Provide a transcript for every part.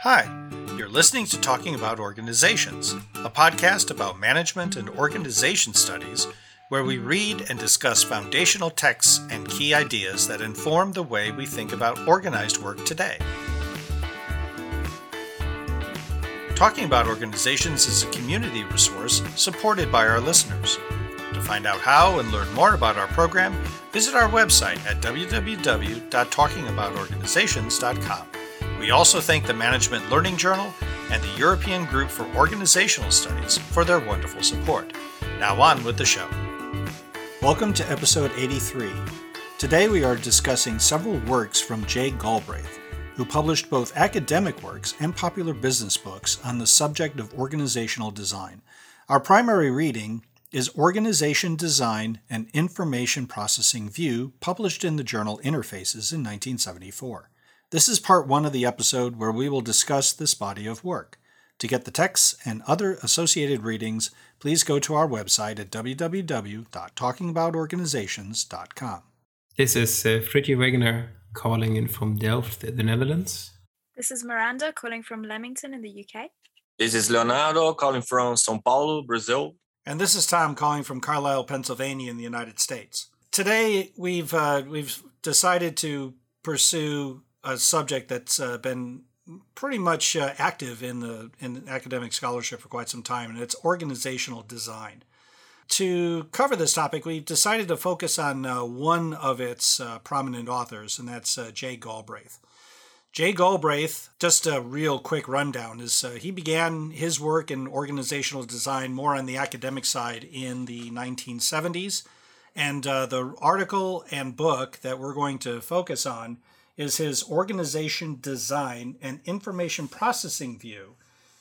Hi, you're listening to Talking About Organizations, a podcast about management and organization studies where we read and discuss foundational texts and key ideas that inform the way we think about organized work today. Talking About Organizations is a community resource supported by our listeners. To find out how and learn more about our program, visit our website at www.talkingaboutorganizations.com. We also thank the Management Learning Journal and the European Group for Organizational Studies for their wonderful support. Now on with the show. Welcome to episode 83. Today we are discussing several works from Jay Galbraith, who published both academic works and popular business books on the subject of organizational design. Our primary reading is Organization Design and Information Processing View, published in the journal Interfaces in 1974. This is part one of the episode where we will discuss this body of work. To get the texts and other associated readings, please go to our website at www.talkingaboutorganizations.com. This is Fritje Wegener calling in from Delft, the Netherlands. This is Miranda calling from Leamington in the UK. This is Leonardo calling from São Paulo, Brazil. And this is Tom calling from Carlisle, Pennsylvania in the United States. Today we've decided to pursue a subject that's been pretty much active in academic scholarship for quite some time, and it's organizational design. To cover this topic, we've decided to focus on one of its prominent authors, and that's Jay Galbraith. Jay Galbraith, just a real quick rundown, is he began his work in organizational design more on the academic side in the 1970s, and the article and book that we're going to focus on is his Organization Design and Information Processing View.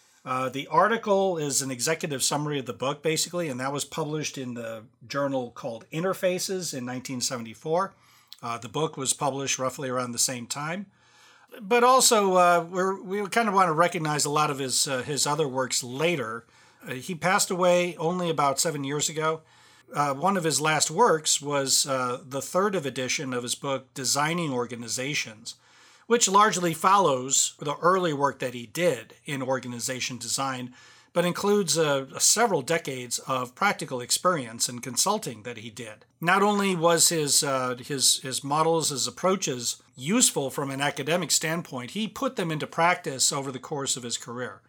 The article is an executive summary of the book, basically, and that was published in the journal called Interfaces in 1974. The book was published roughly around the same time. But also, we kind of want to recognize a lot of his other works later. He passed away only about 7 years ago. One of his last works was the third edition of his book, Designing Organizations, which largely follows the early work that he did in organization design, but includes several decades of practical experience and consulting that he did. Not only was his models, his approaches useful from an academic standpoint, he put them into practice over the course of his career.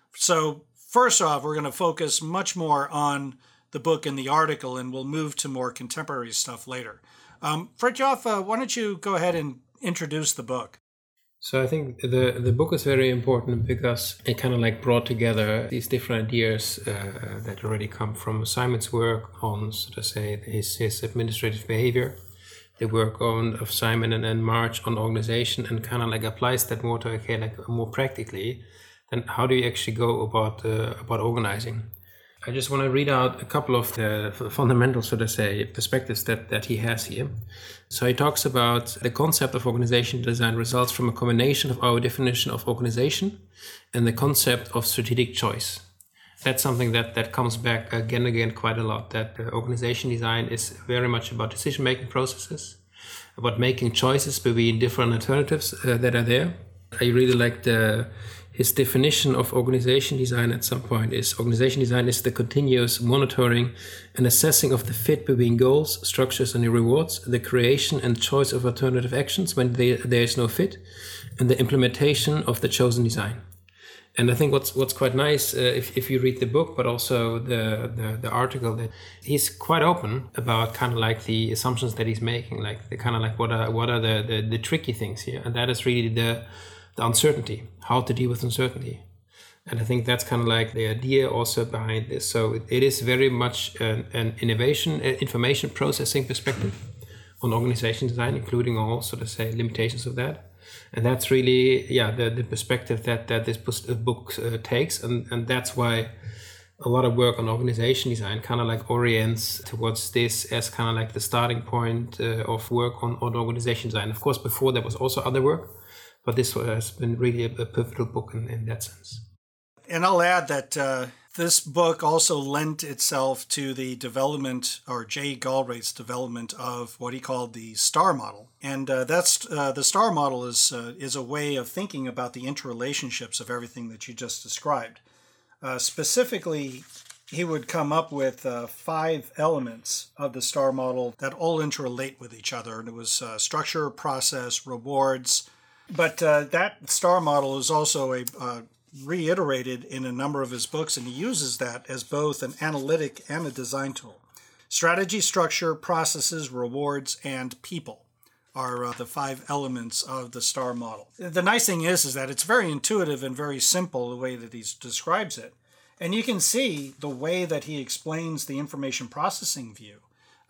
So first off, we're going to focus much more on the book and the article, and we'll move to more contemporary stuff later. Fritjof, why don't you go ahead and introduce the book? So I think the book is very important because it kind of like brought together these different ideas that already come from Simon's work on, so to say, his administrative behavior, the work of Simon and March on organization, and kind of like applies that more to more practically. Then how do you actually go about organizing? I just want to read out a couple of the fundamental, so to say, perspectives that he has here. So he talks about the concept of organization design results from a combination of our definition of organization and the concept of strategic choice. That's something that comes back again and again quite a lot, that organization design is very much about decision-making processes, about making choices between different alternatives that are there. I really like his definition of organization design at some point is organization design is the continuous monitoring and assessing of the fit between goals, structures, and rewards, the creation and choice of alternative actions when there is no fit, and the implementation of the chosen design. And I think what's quite nice, if you read the book, but also the article, that he's quite open about kind of like the assumptions that he's making, like the kind of like what are the tricky things here, and that is really the uncertainty, how to deal with uncertainty. And I think that's kind of like the idea also behind this. So it is very much an innovation, information processing perspective on organization design, including all, so to say, limitations of that. And that's really, the perspective that this book takes. And that's why a lot of work on organization design kind of like orients towards this as kind of like the starting point of work on organization design. Of course, before there was also other work, but this has been really a pivotal book in that sense. And I'll add that This book also lent itself to the development, or Jay Galbraith's development, of what he called the STAR model. And the STAR model is a way of thinking about the interrelationships of everything that you just described. Specifically, he would come up with 5 elements of the STAR model that all interrelate with each other. And it was structure, process, rewards. But that STAR model is also reiterated in a number of his books, and he uses that as both an analytic and a design tool. Strategy, structure, processes, rewards, and people are the 5 elements of the STAR model. The nice thing is that it's very intuitive and very simple the way that he describes it. And you can see the way that he explains the information processing view,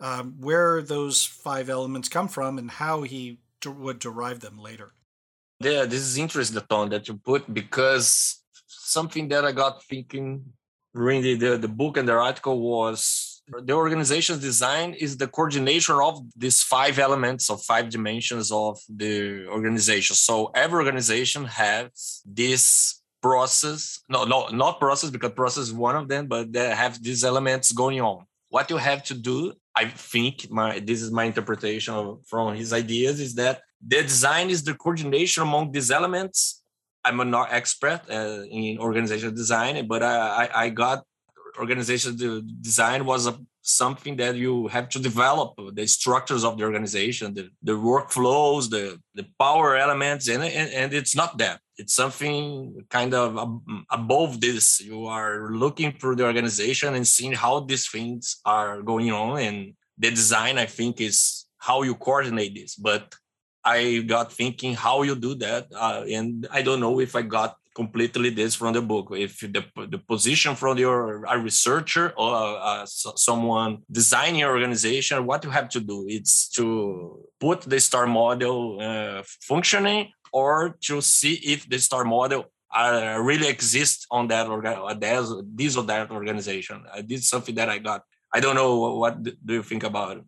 where those 5 elements come from and how he would derive them later. Yeah, this is interesting, the tone that you put, because something that I got thinking reading the book and the article was the organization's design is the coordination of these 5 elements of 5 dimensions of the organization. So every organization has this process, not process, because process is one of them, but they have these elements going on. What you have to do, I think, this is my interpretation from his ideas, is that the design is the coordination among these elements. I'm not expert in organizational design, but I got organizational design was something that you have to develop the structures of the organization, the workflows, the power elements, and it's not that. It's something kind of above this. You are looking through the organization and seeing how these things are going on, and the design, I think, is how you coordinate this. But I got thinking how you do that, and I don't know if I got completely this from the book. If the position from a researcher or someone designing your organization, what you have to do, it's to put the STAR model functioning, or to see if the STAR model really exists on that this or that organization. This is something that I got. I don't know, what do you think about it?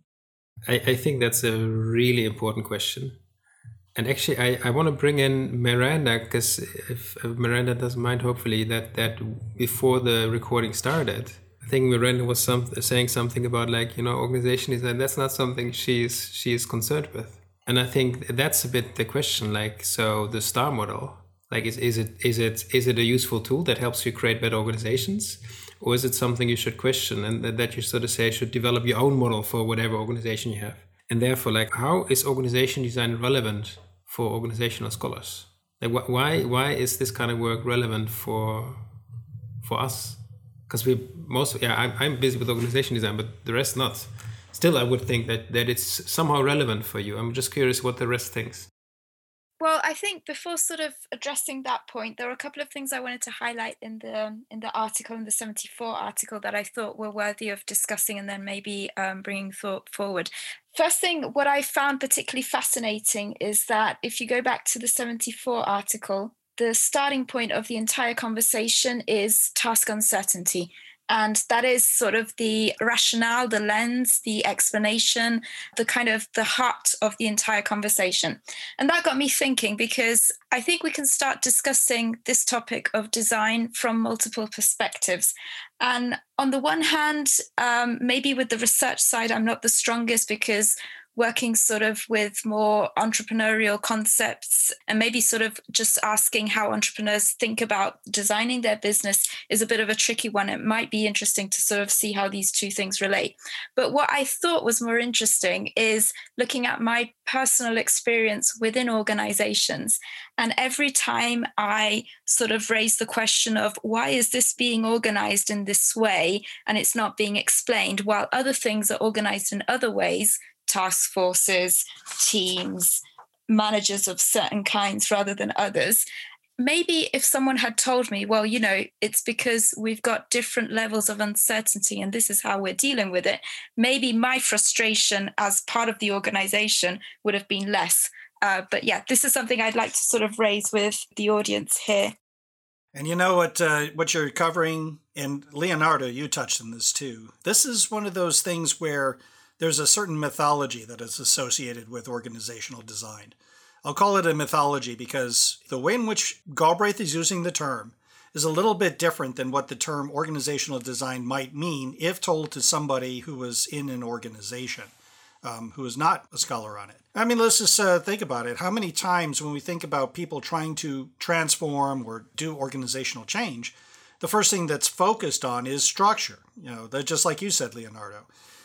I think that's a really important question. And actually, I want to bring in Miranda, because if Miranda doesn't mind, hopefully, that before the recording started, I think Miranda was saying something about, like, organization design. That's not something she is concerned with. And I think that's a bit the question. Like, so the STAR model, like, is it a useful tool that helps you create better organizations? Or is it something you should question, and that you sort of say should develop your own model for whatever organization you have? And therefore, like, how is organization design relevant for organizational scholars? Like, why is this kind of work relevant for us? Because I'm busy with organization design, but the rest not. Still, I would think that it's somehow relevant for you. I'm just curious what the rest thinks. Well, I think before sort of addressing that point, there are a couple of things I wanted to highlight in the article, in the 74 article, that I thought were worthy of discussing and then maybe bringing thought forward. First thing, what I found particularly fascinating is that if you go back to the 74 article, the starting point of the entire conversation is task uncertainty. And that is sort of the rationale, the lens, the explanation, the kind of the heart of the entire conversation. And that got me thinking, because I think we can start discussing this topic of design from multiple perspectives. And on the one hand, maybe with the research side, I'm not the strongest, because working sort of with more entrepreneurial concepts and maybe sort of just asking how entrepreneurs think about designing their business is a bit of a tricky one. It might be interesting to sort of see how these two things relate. But what I thought was more interesting is looking at my personal experience within organizations. And every time I sort of raise the question of why is this being organized in this way and it's not being explained, while other things are organized in other ways, task forces, teams, managers of certain kinds rather than others. Maybe if someone had told me, well, it's because we've got different levels of uncertainty and this is how we're dealing with it, maybe my frustration as part of the organization would have been less. But yeah, this is something I'd like to sort of raise with the audience here. And you know what you're covering, and Leonardo, you touched on this too. This is one of those things where there's a certain mythology that is associated with organizational design. I'll call it a mythology because the way in which Galbraith is using the term is a little bit different than what the term organizational design might mean if told to somebody who was in an organization, who is not a scholar on it. I mean, let's just think about it. How many times when we think about people trying to transform or do organizational change, the first thing that's focused on is structure. Just like you said, Leonardo.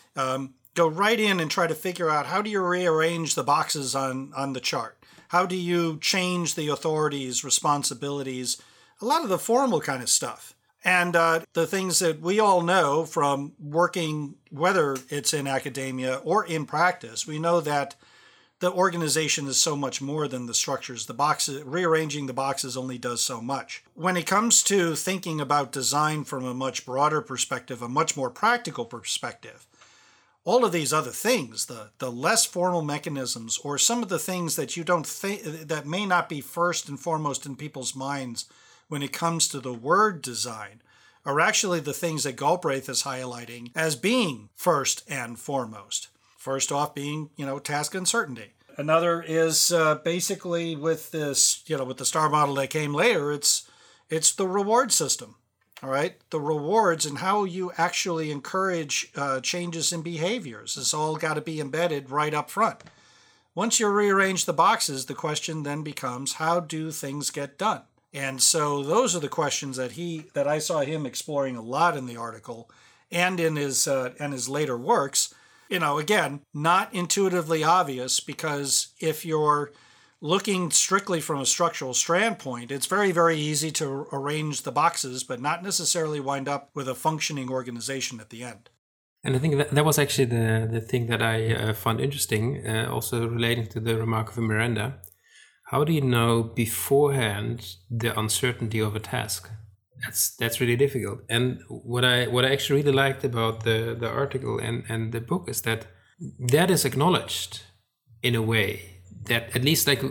Go right in and try to figure out, how do you rearrange the boxes on the chart? How do you change the authorities, responsibilities, a lot of the formal kind of stuff. And the things that we all know from working, whether it's in academia or in practice, we know that the organization is so much more than the structures. The boxes, rearranging the boxes only does so much. When it comes to thinking about design from a much broader perspective, a much more practical perspective, all of these other things, the less formal mechanisms, or some of the things that you don't think, that may not be first and foremost in people's minds when it comes to the word design, are actually the things that Galbraith is highlighting as being first and foremost. First off being, task uncertainty. Another is basically with this, with the STAR model that came later, it's the reward system. All right, the rewards and how you actually encourage changes in behaviors. It's all got to be embedded right up front. Once you rearrange the boxes, the question then becomes, how do things get done? And so those are the questions that I saw him exploring a lot in the article and in his later works. Again, not intuitively obvious, because if you're looking strictly from a structural standpoint, it's very, very easy to arrange the boxes, but not necessarily wind up with a functioning organization at the end. And I think that was actually the thing that I found interesting, also relating to the remark of Miranda. How do you know beforehand the uncertainty of a task? That's really difficult. And what I actually really liked about the article and the book is that is acknowledged in a way. That at least it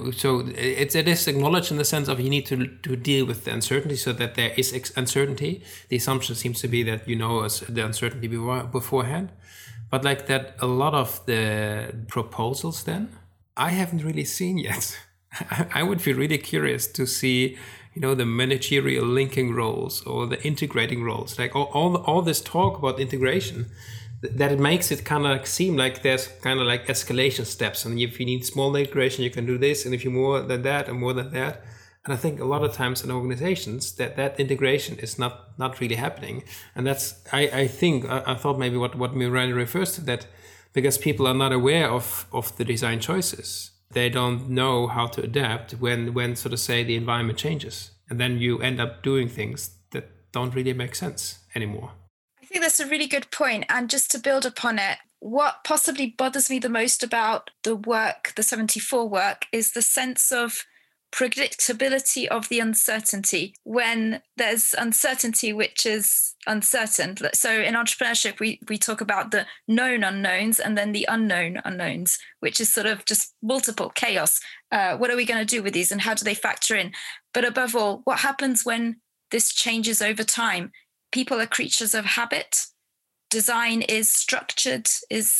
is acknowledged in the sense of you need to deal with the uncertainty, so that there is uncertainty. The assumption seems to be that the uncertainty beforehand, but that a lot of the proposals then I haven't really seen yet. I would be really curious to see the managerial linking roles or the integrating roles, all this talk about integration. That it makes it kind of seem like there's kind of escalation steps, and if you need small integration, you can do this, and if you more than that and more than that. And I think a lot of times in organizations that integration is not really happening, and that's I thought maybe what Miranda refers to, that because people are not aware of the design choices, they don't know how to adapt when sort of say the environment changes, and then you end up doing things that don't really make sense anymore. I think that's a really good point. And just to build upon it, what possibly bothers me the most about the work, the 74 work, is the sense of predictability of the uncertainty when there's uncertainty which is uncertain. So in entrepreneurship, we talk about the known unknowns and then the unknown unknowns, which is sort of just multiple chaos. What are we going to do with these and how do they factor in? But above all, what happens when this changes over time? People are creatures of habit. Design is structured, is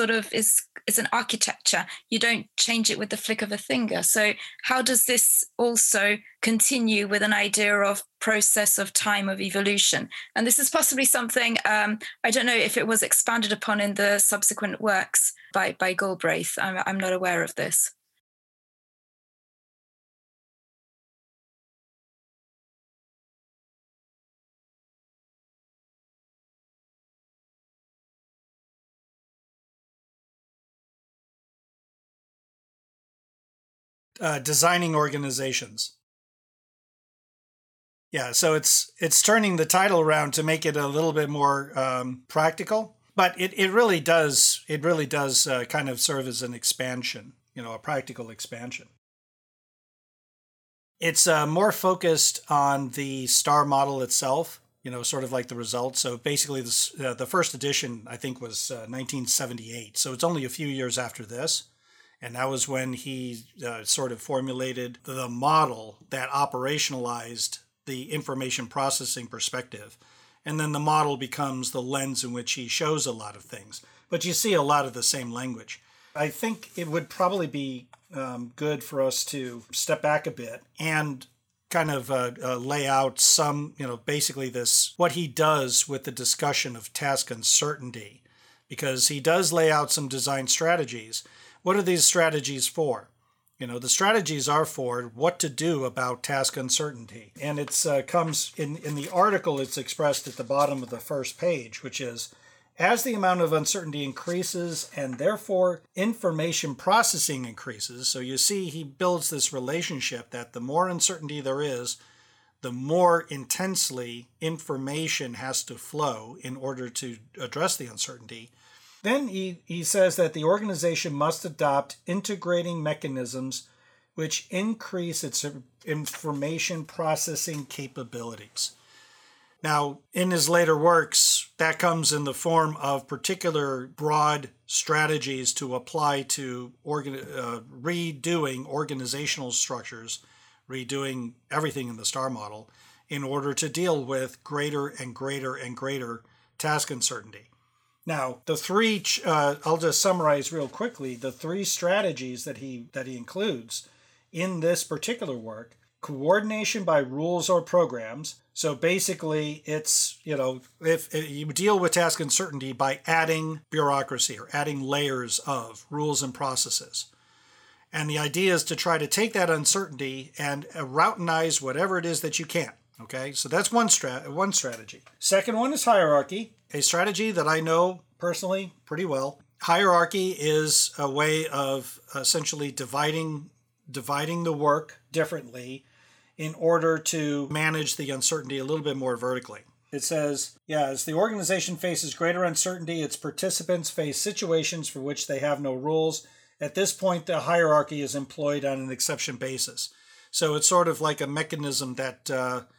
an architecture. You don't change it with the flick of a finger. So how does this also continue with an idea of process of time of evolution? And this is possibly something, I don't know if it was expanded upon in the subsequent works by Galbraith. I'm not aware of this. Designing organizations. Yeah, so it's turning the title around to make it a little bit more practical, but it really does kind of serve as an expansion, a practical expansion. It's more focused on the STAR model itself, sort of like the results. So basically, the first edition I think was 1978, so it's only a few years after this. And that was when he sort of formulated the model that operationalized the information processing perspective. And then the model becomes the lens in which he shows a lot of things. But you see a lot of the same language. I think it would probably be good for us to step back a bit and kind of lay out some, basically what he does with the discussion of task uncertainty, because he does lay out some design strategies. What are these strategies for? The strategies are for what to do about task uncertainty. And it comes in the article, it's expressed at the bottom of the first page, which is, as the amount of uncertainty increases and therefore information processing increases. So you see, he builds this relationship that the more uncertainty there is, the more intensely information has to flow in order to address the uncertainty. Then he says that the organization must adopt integrating mechanisms which increase its information processing capabilities. Now, in his later works, that comes in the form of particular broad strategies to apply to redoing organizational structures, redoing everything in the STAR model, in order to deal with greater and greater and greater task uncertainty. Now, the three, I'll just summarize real quickly, the three strategies that he includes in this particular work: coordination by rules or programs. So basically, it's, if you deal with task uncertainty by adding bureaucracy or adding layers of rules and processes. And the idea is to try to take that uncertainty and routinize whatever it is that you can. Okay, so that's one strategy. Second one is hierarchy, a strategy that I know personally pretty well. Hierarchy is a way of essentially dividing the work differently in order to manage the uncertainty a little bit more vertically. It says, as the organization faces greater uncertainty, its participants face situations for which they have no rules. At this point, the hierarchy is employed on an exception basis. So it's sort of like a mechanism that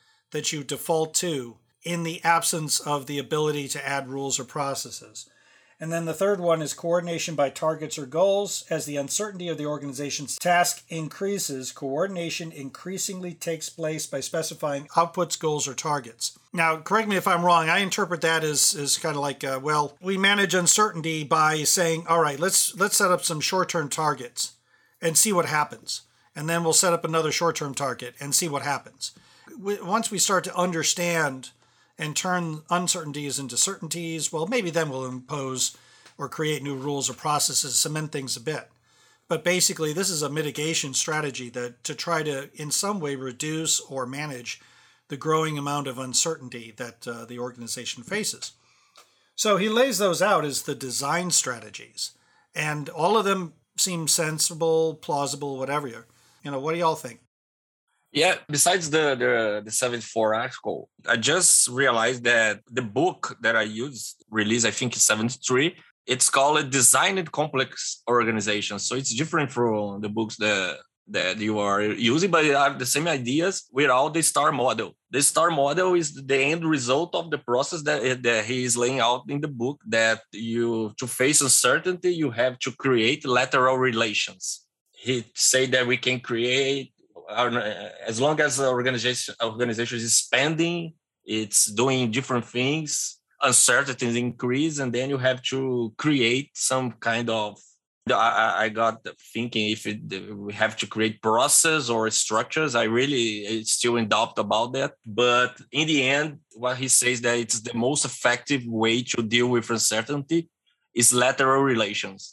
you default to in the absence of the ability to add rules or processes. And then the third one is coordination by targets or goals. As the uncertainty of the organization's task increases, coordination increasingly takes place by specifying outputs, goals, or targets. Now, correct me if I'm wrong. I interpret that as kind of like, we manage uncertainty by saying, all right, let's set up some short-term targets and see what happens. And then we'll set up another short-term target and see what happens. Once we start to understand and turn uncertainties into certainties, well, maybe then we'll impose or create new rules or processes, cement things a bit. But basically, this is a mitigation strategy to try to, in some way, reduce or manage the growing amount of uncertainty that the organization faces. So he lays those out as the design strategies. And all of them seem sensible, plausible, whatever. What do y'all think? Yeah, besides the 74 article, I just realized that the book that I used, released, I think, in 73, it's called Design and Complex Organizations. So it's different from the books that you are using, but they have the same ideas without the STAR model. The STAR model is the end result of the process that he is laying out in the book, that to face uncertainty, you have to create lateral relations. He said that we can create, as long as the organization is spending, it's doing different things, uncertainties increase, and then you have to create some kind of, I got thinking if we have to create process or structures. It's still in doubt about that. But in the end, what he says that it's the most effective way to deal with uncertainty is lateral relations.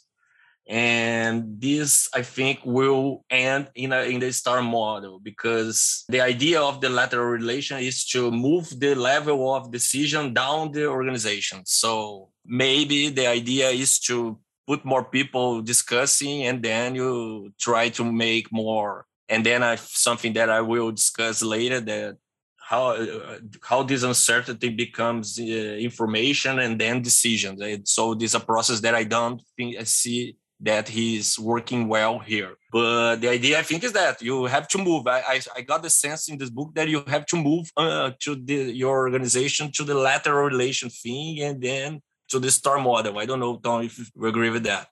And this, I think, will end in the STAR model, because the idea of the lateral relation is to move the level of decision down the organization. So maybe the idea is to put more people discussing, and then you try to make more. And then something that I will discuss later, that how this uncertainty becomes information and then decisions. And so this is a process that I don't think I see that he's working well here. But the idea, I think, is that you have to move. I got the sense in this book that you have to move your organization to the lateral relation thing, and then to the STAR model. I don't know, Tom, if you agree with that.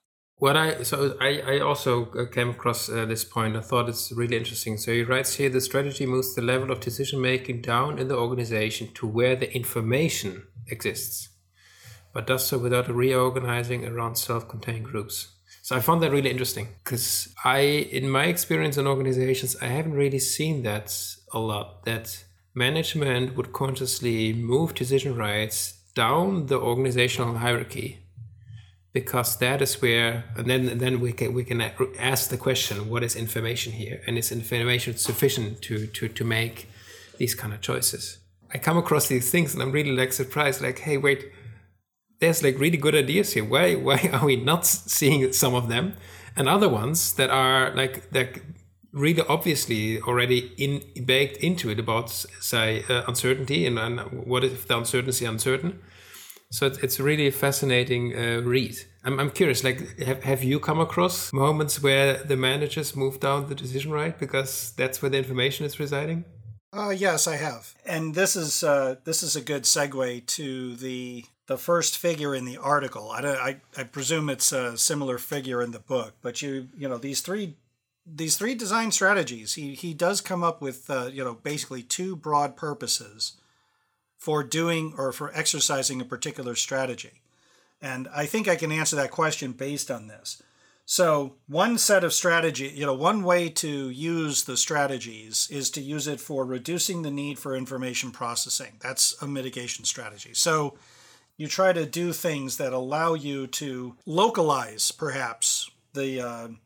I also came across this point. I thought it's really interesting. So he writes here, the strategy moves the level of decision making down in the organization to where the information exists, but does so without reorganizing around self-contained groups. So I found that really interesting because in my experience in organizations, I haven't really seen that a lot, that management would consciously move decision rights down the organizational hierarchy, because that is where, and then we can ask the question, what is information here? And is information sufficient to make these kind of choices? I come across these things and I'm really like surprised, like, hey, wait, there's like really good ideas here. Why are we not seeing some of them? And other ones that are like, that really obviously already baked into it about, say, uncertainty and what if the uncertainty is uncertain. So it's a really fascinating read. I'm curious, like, have you come across moments where the managers move down the decision right because that's where the information is residing? Yes, I have. And this is a good segue to the first figure in the article. I presume it's a similar figure in the book, but these three design strategies, he does come up with basically two broad purposes for doing or for exercising a particular strategy. And I think I can answer that question based on this. So one set of strategy, one way to use the strategies is to use it for reducing the need for information processing. That's a mitigation strategy. So you try to do things that allow you to localize perhaps the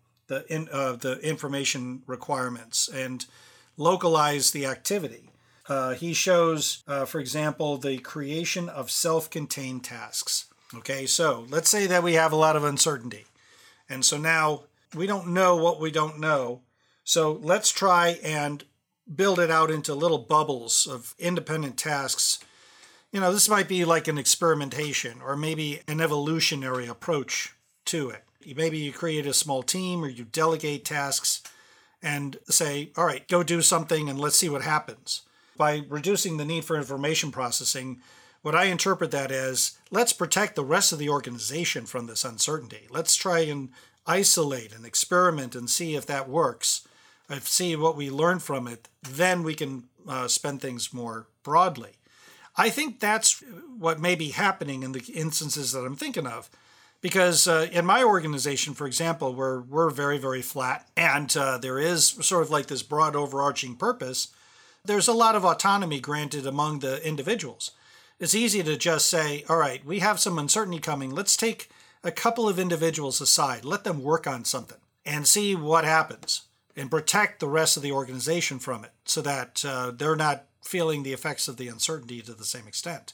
information requirements and localize the activity. He shows, for example, the creation of self-contained tasks. Okay, so let's say that we have a lot of uncertainty. And so now we don't know what we don't know. So let's try and build it out into little bubbles of independent tasks. This might be like an experimentation or maybe an evolutionary approach to it. Maybe you create a small team or you delegate tasks and say, all right, go do something and let's see what happens. By reducing the need for information processing, what I interpret that as, let's protect the rest of the organization from this uncertainty. Let's try and isolate and experiment and see if that works. See what we learn from it. Then we can spend things more broadly. I think that's what may be happening in the instances that I'm thinking of. Because in my organization, for example, we're very, very flat. And there is sort of like this broad overarching purpose. There's a lot of autonomy granted among the individuals. It's easy to just say, all right, we have some uncertainty coming. Let's take a couple of individuals aside, let them work on something and see what happens and protect the rest of the organization from it so that they're not feeling the effects of the uncertainty to the same extent.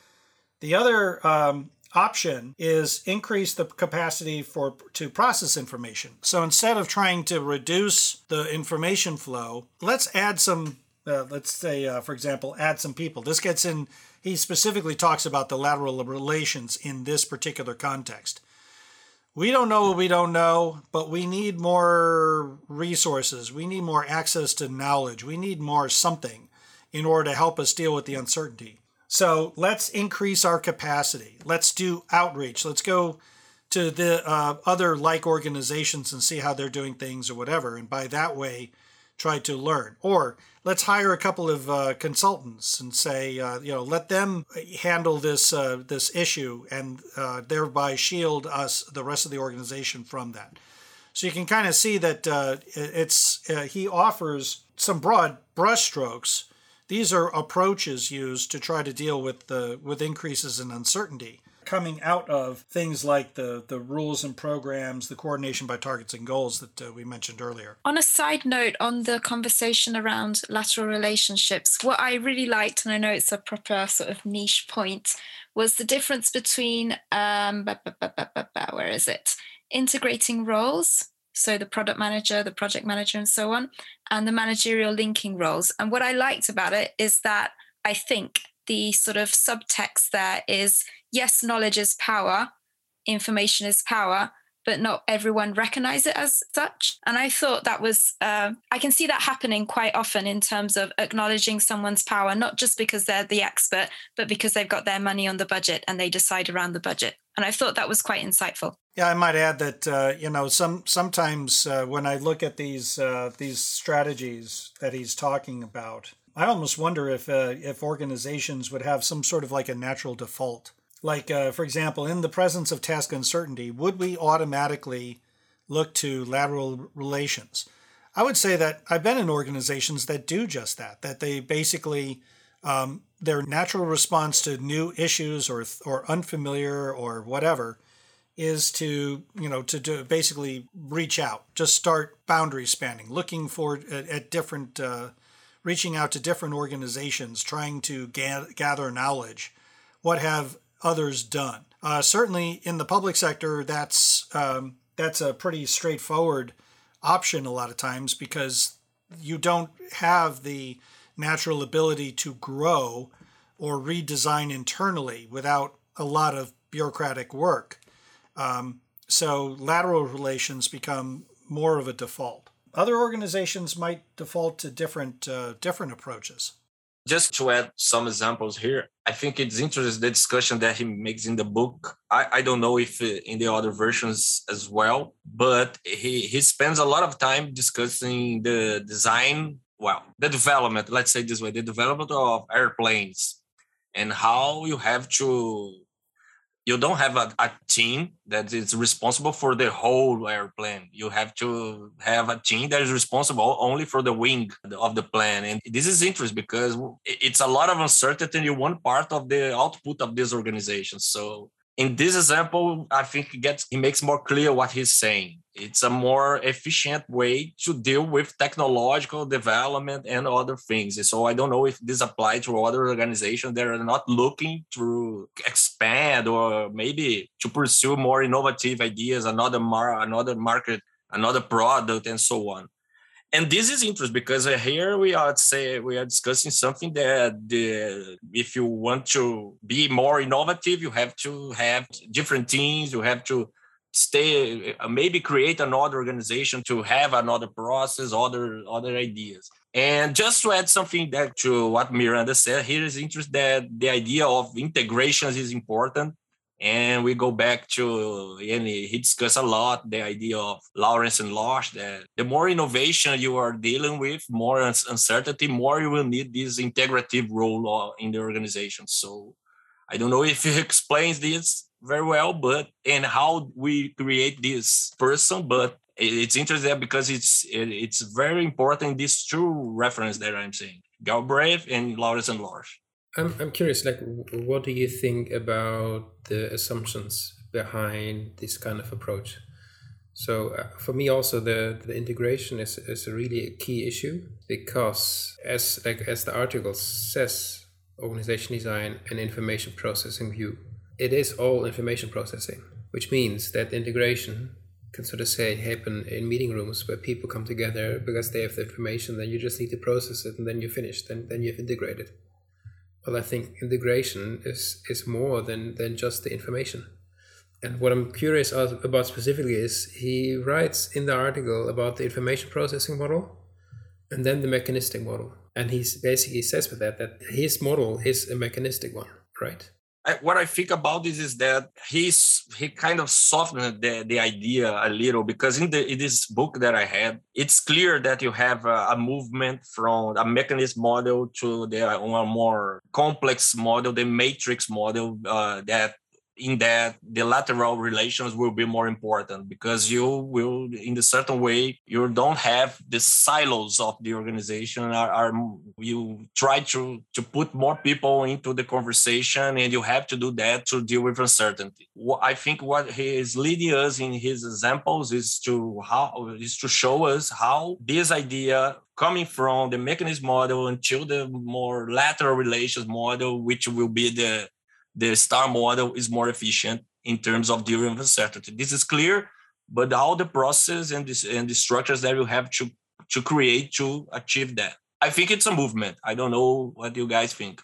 The other option is increase the capacity to process information. So instead of trying to reduce the information flow, let's add some let's say, for example, add some people. This gets in, he specifically talks about the lateral relations in this particular context. We don't know what we don't know, but we need more resources. We need more access to knowledge. We need more something in order to help us deal with the uncertainty. So let's increase our capacity. Let's do outreach. Let's go to the other like organizations and see how they're doing things or whatever. And by that way, try to learn. Or let's hire a couple of consultants and say, let them handle this issue and thereby shield us, the rest of the organization, from that. So you can kind of see that he offers some broad brushstrokes. These are approaches used to try to deal with increases in uncertainty coming out of things like the rules and programs, the coordination by targets and goals that we mentioned earlier. On a side note, on the conversation around lateral relationships, what I really liked, and I know it's a proper sort of niche point, was the difference between, where is it? Integrating roles, so the product manager, the project manager, and so on, and the managerial linking roles. And what I liked about it is that I think the sort of subtext there is, yes, knowledge is power, information is power, but not everyone recognize it as such. And I thought that was, I can see that happening quite often in terms of acknowledging someone's power, not just because they're the expert, but because they've got their money on the budget and they decide around the budget. And I thought that was quite insightful. Yeah, I might add that, sometimes when I look at these strategies that he's talking about, I almost wonder if organizations would have some sort of like a natural default. Like, for example, in the presence of task uncertainty, would we automatically look to lateral relations. I would say that I've been in organizations that do just that they basically, their natural response to new issues or unfamiliar or whatever is to basically reach out, just start boundary spanning, looking for at different, reaching out to different organizations, trying to gather knowledge. What have others done? Certainly in the public sector, that's a pretty straightforward option a lot of times, because you don't have the natural ability to grow or redesign internally without a lot of bureaucratic work. So lateral relations become more of a default. Other organizations might default to different approaches. Just to add some examples here, I think it's interesting the discussion that he makes in the book. I don't know if in the other versions as well, but he spends a lot of time discussing the design, the development, let's say this way, the development of airplanes and how you don't have a team that is responsible for the whole airplane. You have to have a team that is responsible only for the wing of the plane. And this is interesting because it's a lot of uncertainty in one part of the output of this organization. So in this example, I think he makes more clear what he's saying. It's a more efficient way to deal with technological development and other things. So I don't know if this applies to other organizations that are not looking to expand or maybe to pursue more innovative ideas, another market, another product, and so on. And this is interesting because here we are discussing something that if you want to be more innovative, you have to have different teams. You have to maybe create another organization to have another process, other ideas. And just to add something back to what Miranda said, here is interesting that the idea of integrations is important. And we go back to, and he discussed a lot the idea of Lawrence and Losch, that the more innovation you are dealing with, more uncertainty, more you will need this integrative role in the organization. So I don't know if he explains this very well, and how we create this person, but it's interesting because it's very important, these two references that I'm saying, Galbraith and Lawrence and Losch. I'm curious, what do you think about the assumptions behind this kind of approach? So for me also, the integration is really a key issue, because as the article says, organization design and information processing view, it is all information processing, which means that integration can sort of happen in meeting rooms where people come together because they have the information, then you just need to process it and then you're finished, then you've integrated. Well, I think integration is more than just the information. And what I'm curious about specifically is he writes in the article about the information processing model and then the mechanistic model. And he basically says with that his model is a mechanistic one, right? What I think about this is that he kind of softened the idea a little, because in this book that I had, it's clear that you have a movement from a mechanism model to a more complex model, the matrix model, that in that the lateral relations will be more important, because you will, in a certain way, you don't have the silos of the organization. You try to put more people into the conversation, and you have to do that to deal with uncertainty. I think what he is leading us in his examples is to show us how this idea coming from the mechanism model until the more lateral relations model, which will be the STAR model, is more efficient in terms of dealing with uncertainty. This is clear, but all the process and the structures that you have to create to achieve that. I think it's a movement. I don't know what you guys think.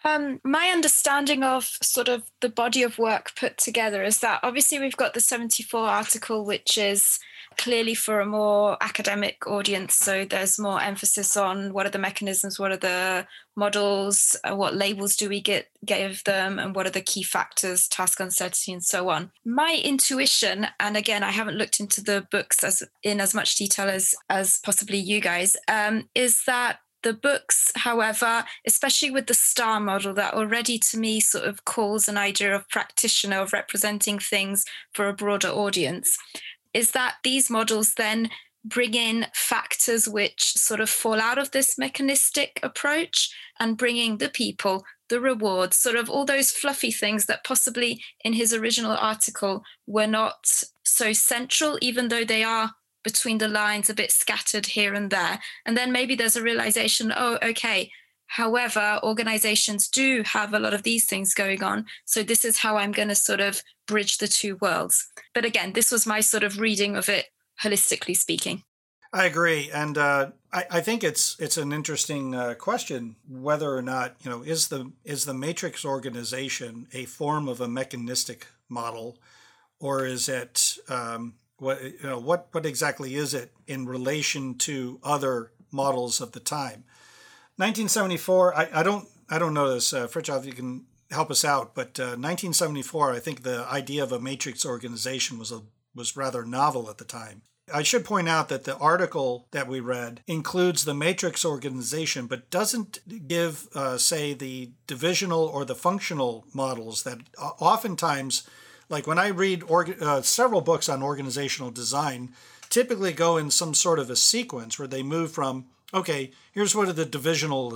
My understanding of sort of the body of work put together is that obviously we've got the 74 article, which is clearly for a more academic audience. So there's more emphasis on what are the mechanisms, what are the models, what labels do we give them, and what are the key factors, task uncertainty, and so on. My intuition, and again, I haven't looked into the books in as much detail as possibly you guys, is that the books, however, especially with the STAR model, that already to me sort of calls an idea of practitioner, of representing things for a broader audience, is that these models then bring in factors which sort of fall out of this mechanistic approach and bringing the people, the rewards, sort of all those fluffy things that possibly in his original article were not so central, even though they are between the lines a bit scattered here and there. And then maybe there's a realization, oh, okay, however, organizations do have a lot of these things going on. So this is how I'm going to sort of bridge the two worlds. But again, this was my sort of reading of it, holistically speaking. I agree. And I think it's an interesting question whether or not, is the matrix organization a form of a mechanistic model, or is it what exactly is it in relation to other models of the time? 1974, I don't know this, Fritjof, you can help us out, but 1974, I think the idea of a matrix organization was rather novel at the time. I should point out that the article that we read includes the matrix organization, but doesn't give, say, the divisional or the functional models that oftentimes, like when I read several books on organizational design, typically go in some sort of a sequence where they move from, okay, here's what a divisional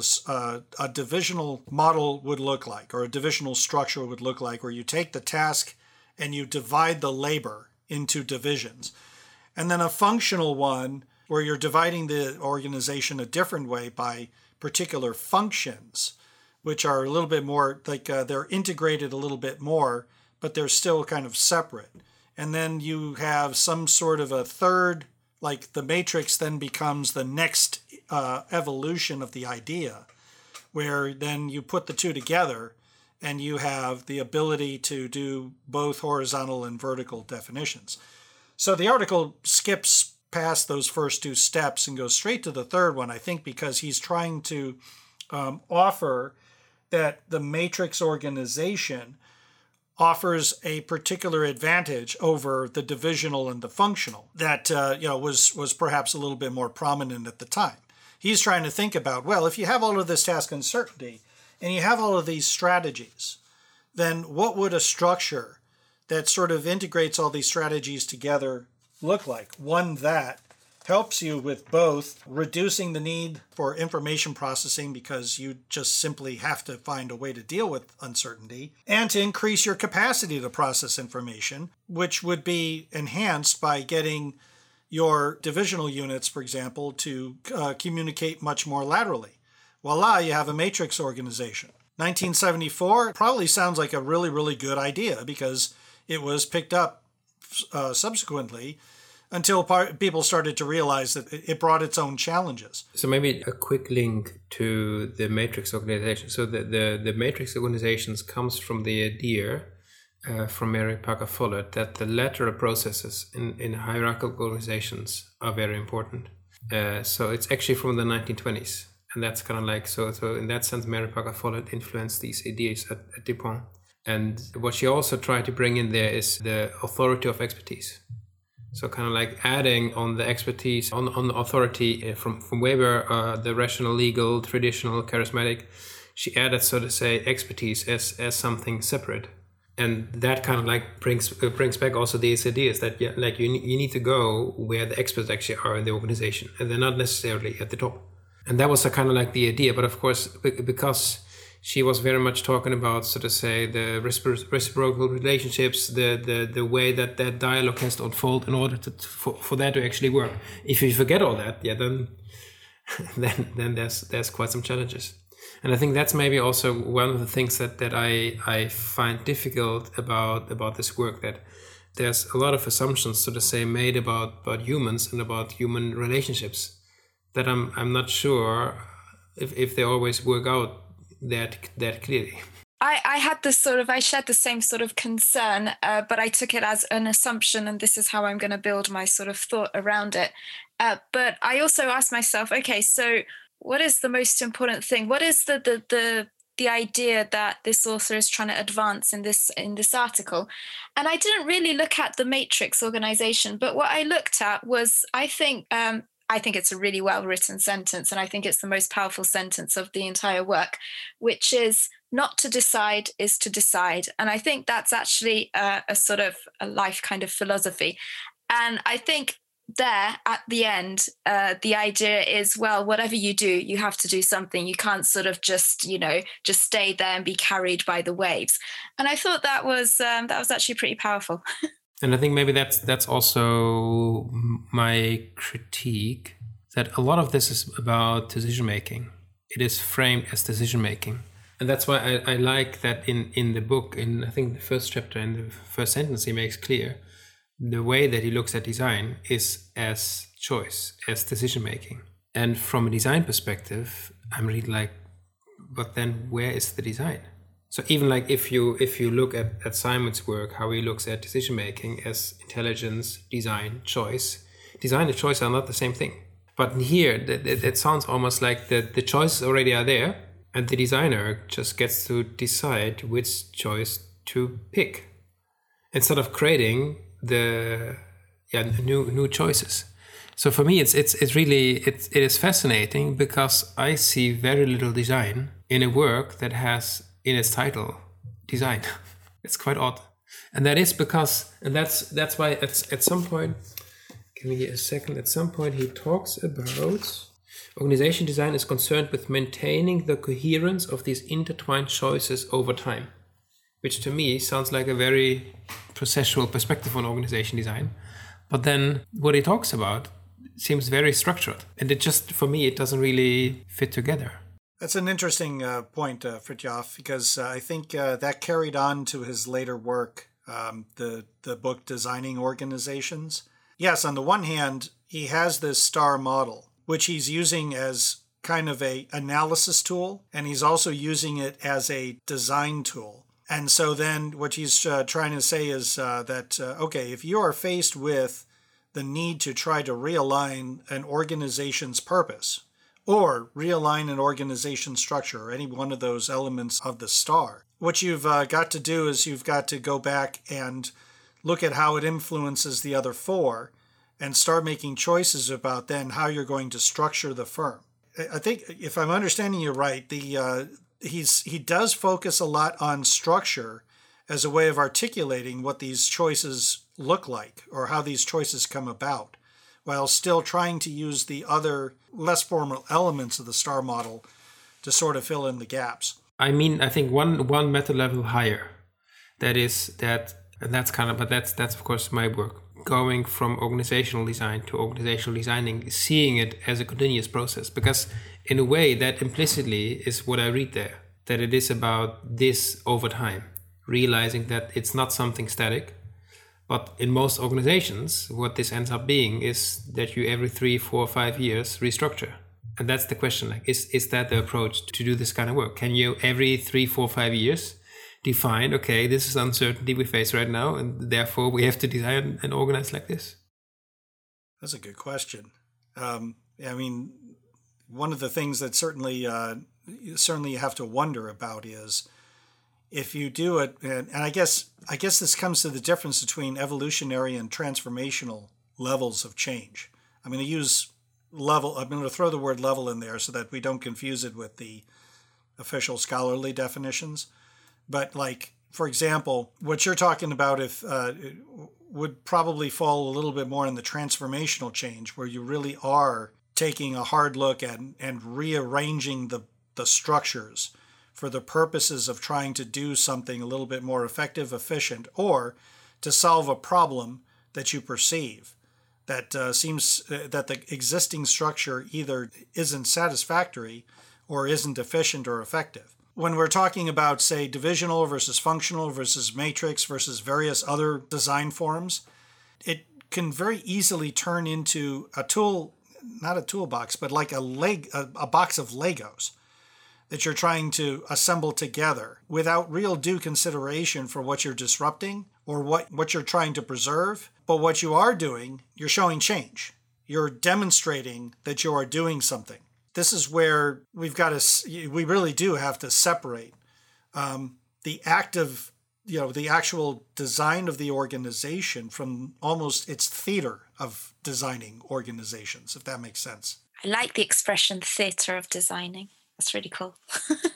model would look like, or a divisional structure would look like, where you take the task and you divide the labor into divisions. And then a functional one where you're dividing the organization a different way by particular functions, which are a little bit more like they're integrated a little bit more, but they're still kind of separate. And then you have some sort of a third, like the matrix then becomes the next evolution of the idea, where then you put the two together and you have the ability to do both horizontal and vertical definitions. So the article skips past those first two steps and goes straight to the third one, I think because he's trying to offer that the matrix organization offers a particular advantage over the divisional and the functional that was perhaps a little bit more prominent at the time. He's trying to think about, well, if you have all of this task uncertainty and you have all of these strategies, then what would a structure that sort of integrates all these strategies together look like? One that helps you with both reducing the need for information processing because you just simply have to find a way to deal with uncertainty, and to increase your capacity to process information, which would be enhanced by getting your divisional units, for example, to communicate much more laterally. Voila, you have a matrix organization. 1974 probably sounds like a really, really good idea because it was picked up subsequently until people started to realize that it brought its own challenges. So maybe a quick link to the matrix organization. So the matrix organizations comes from the idea from Mary Parker Follett that the lateral processes in hierarchical organizations are very important. So it's actually from the 1920s. And that's kind of like, so in that sense, Mary Parker Follett influenced these ideas at DuPont. And what she also tried to bring in there is the authority of expertise. So kind of like adding on the expertise, on the authority from Weber, the rational, legal, traditional, charismatic. She added, so to say, expertise as something separate. And that kind of like brings back also these ideas that you need to go where the experts actually are in the organization, and they're not necessarily at the top. And that was kind of like the idea. But of course, because she was very much talking about, so to say, the reciprocal relationships, the way that dialogue has to unfold in order for that to actually work. If you forget all that, then there's quite some challenges. And I think that's maybe also one of the things that I find difficult about this work, that there's a lot of assumptions, so to say, made about humans and about human relationships that I'm not sure if they always work out that clearly. I had this I shared the same sort of concern, but I took it as an assumption, and this is how I'm going to build my sort of thought around it. But I also asked myself, okay, so what is the most important thing? What is the idea that this author is trying to advance in this article? And I didn't really look at the matrix organization, but what I looked at was, I think it's a really well-written sentence, and I think it's the most powerful sentence of the entire work, which is, not to decide is to decide. And I think that's actually a sort of a life kind of philosophy. And I think there at the end, the idea is, well, whatever you do, you have to do something. You can't sort of just stay there and be carried by the waves. And I thought that was actually pretty powerful. And I think maybe that's also my critique, that a lot of this is about decision making. It is framed as decision making. And that's why I like that in the book, in I think the first chapter, in the first sentence, he makes clear the way that he looks at design is as choice, as decision making. And from a design perspective, I'm really like, but then where is the design? So even like if you look at Simon's work, how he looks at decision making as intelligence, design, choice. Design and choice are not the same thing. But here, it sounds almost like the choices already are there, and the designer just gets to decide which choice to pick, instead of creating the new choices. So for me, it is fascinating, because I see very little design in a work that has in its title design. It's quite odd, and that is because, and that's why at some point, give me a second. At some point, he talks about organization design is concerned with maintaining the coherence of these intertwined choices over time, which to me sounds like a very processual perspective on organization design. But then what he talks about seems very structured. And it just, for me, it doesn't really fit together. That's an interesting point, Fritjof, because I think that carried on to his later work, the book Designing Organizations. Yes, on the one hand, he has this STAR model, which he's using as kind of a analysis tool, and he's also using it as a design tool. And so then what he's trying to say is that, okay, if you are faced with the need to try to realign an organization's purpose or realign an organization structure, or any one of those elements of the STAR, what you've got to do is you've got to go back and look at how it influences the other four and start making choices about then how you're going to structure the firm. I think, if I'm understanding you right, he does focus a lot on structure as a way of articulating what these choices look like or how these choices come about, while still trying to use the other less formal elements of the STAR model to sort of fill in the gaps. I mean, I think one meta level higher, that's of course my work, going from organizational design to organizational designing, seeing it as a continuous process, because in a way that implicitly is what I read there, that it is about this over time, realizing that it's not something static. But in most organizations, what this ends up being is that you every 3, 4, 5 years restructure. And that's the question, like, is that the approach to do this kind of work? Can you every 3, 4, 5 years define, okay, this is uncertainty we face right now, and therefore we have to design and organize like this? That's a good question. I mean, one of the things that certainly you have to wonder about is if you do it, and I guess this comes to the difference between evolutionary and transformational levels of change. I'm going to use level. I'm going to throw the word level in there so that we don't confuse it with the official scholarly definitions. But like, for example, what you're talking about would probably fall a little bit more in the transformational change, where you really are taking a hard look at and rearranging the structures for the purposes of trying to do something a little bit more effective, efficient, or to solve a problem that you perceive that seems that the existing structure either isn't satisfactory or isn't efficient or effective. When we're talking about, say, divisional versus functional versus matrix versus various other design forms, it can very easily turn into a tool, not a toolbox, but like a box of Legos that you're trying to assemble together without real due consideration for what you're disrupting or what you're trying to preserve. But what you are doing, you're showing change. You're demonstrating that you are doing something. This is where we really do have to separate the active, the actual design of the organization from almost its theater of designing organizations, if that makes sense. I like the expression theater of designing. That's really cool.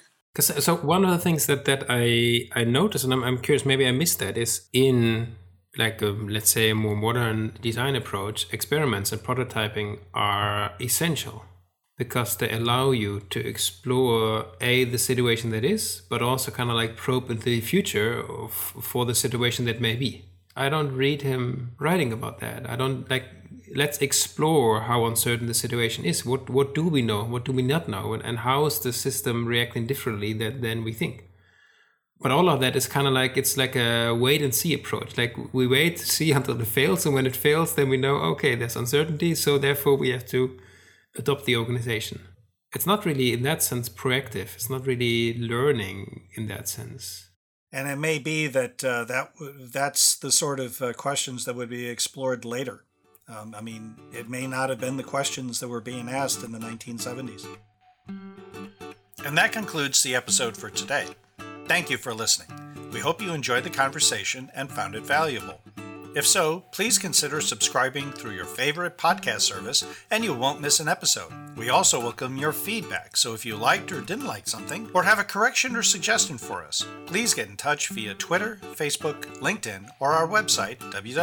So one of the things that I noticed, and I'm curious, maybe I missed that, is in like let's say a more modern design approach, experiments and prototyping are essential because they allow you to explore the situation that is, but also kind of like probe into the future for the situation that may be. I don't read him writing about that. I don't like, let's explore how uncertain the situation is. What do we know? What do we not know? And how is the system reacting differently than we think? But all of that is kind of like, it's like a wait and see approach. Like we wait to see until it fails. And when it fails, then we know, okay, there's uncertainty. So therefore we have to adopt the organization. It's not really in that sense proactive. It's not really learning in that sense. And it may be that that's the sort of questions that would be explored later. I mean, it may not have been the questions that were being asked in the 1970s. And that concludes the episode for today. Thank you for listening. We hope you enjoyed the conversation and found it valuable. If so, please consider subscribing through your favorite podcast service and you won't miss an episode. We also welcome your feedback, so if you liked or didn't like something, or have a correction or suggestion for us, please get in touch via Twitter, Facebook, LinkedIn, or our website,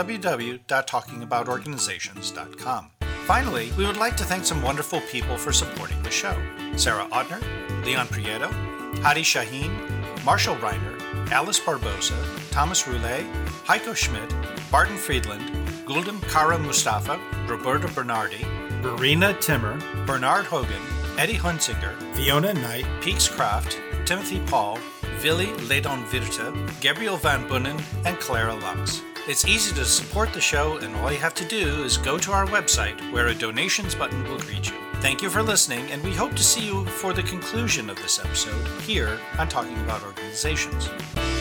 www.talkingaboutorganizations.com. Finally, we would like to thank some wonderful people for supporting the show. Sarah Audner, Leon Prieto, Hadi Shaheen, Marshall Reiner, Alice Barbosa, Thomas Roulet, Heiko Schmidt, Barton Friedland, Gulden Kara Mustafa, Roberta Bernardi, Verena Timmer, Bernard Hogan, Eddie Hunsinger, Fiona Knight, Peeks Kraft, Timothy Paul, Willy Ledon Virte, Gabriel Van Bunnen, and Clara Lux. It's easy to support the show, and all you have to do is go to our website where a donations button will greet you. Thank you for listening, and we hope to see you for the conclusion of this episode here on Talking About Organizations.